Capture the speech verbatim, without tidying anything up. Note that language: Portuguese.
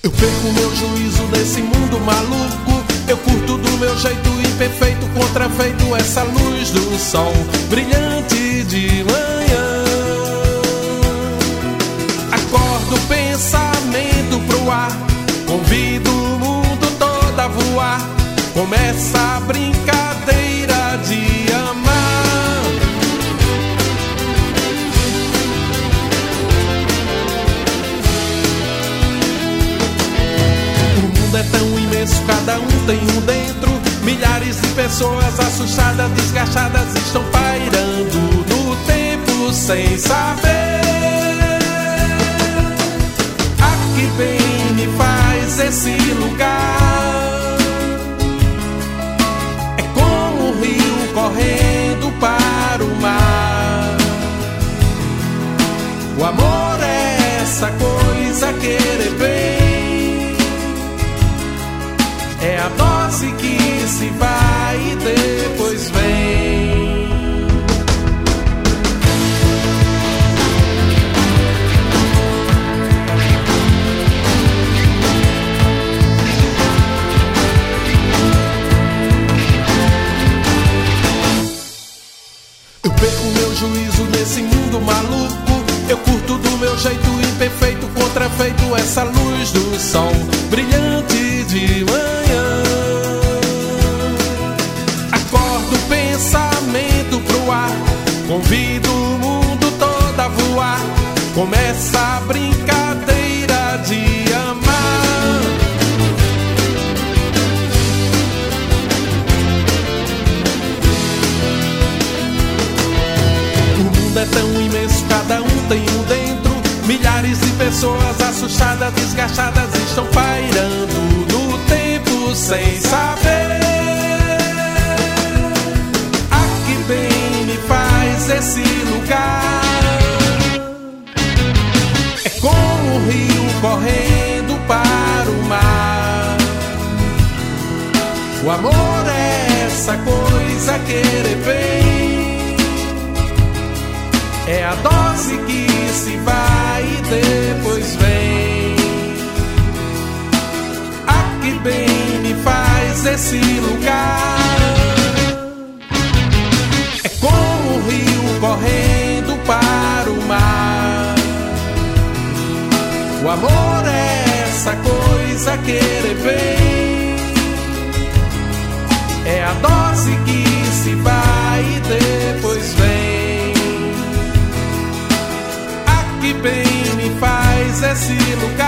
Eu perco meu juízo nesse mundo maluco. Eu curto do meu jeito imperfeito, contrafeito essa luz do sol brilhante de manhã. Acordo o pensamento pro ar, convido o mundo todo a voar. Começa a brincadeira de amar. O mundo é tão imenso, cada um tem um dentro. Milhares de pessoas assustadas, desgastadas, estão pairando no tempo sem saber a que bem me faz esse lugar. É como um rio correndo para o mar. O amor é essa coisa, querer bem. É a dose que se vai e depois vem. Eu perco meu juízo nesse mundo maluco. Eu curto do meu jeito imperfeito, contrafeito essa luz do sol brilhante de manhã. Acordo o pensamento pro ar, convido o mundo todo a voar. Começa a brincadeira de amar. O mundo é tão imenso, cada um tem um dentro. Milhares de pessoas assustadas, desgastadas, estão pairando no tempo sem saber a que bem me faz esse lugar. É como um rio correndo para o mar. O amor é essa coisa, querer bem. É a dose que se vai e depois vem. A que bem me faz esse lugar. É como um rio correndo para o mar. O amor é essa coisa, querer bem. É a dose que se vai e depois vem. Que bem me faz esse lugar.